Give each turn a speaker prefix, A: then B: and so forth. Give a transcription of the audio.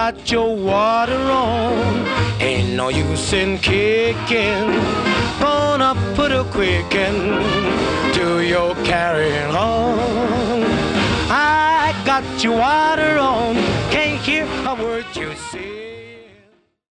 A: got your water on. Ain't no use in kicking. Gonna put a quickin' to your carrying on. I got your water on. Can't hear a word you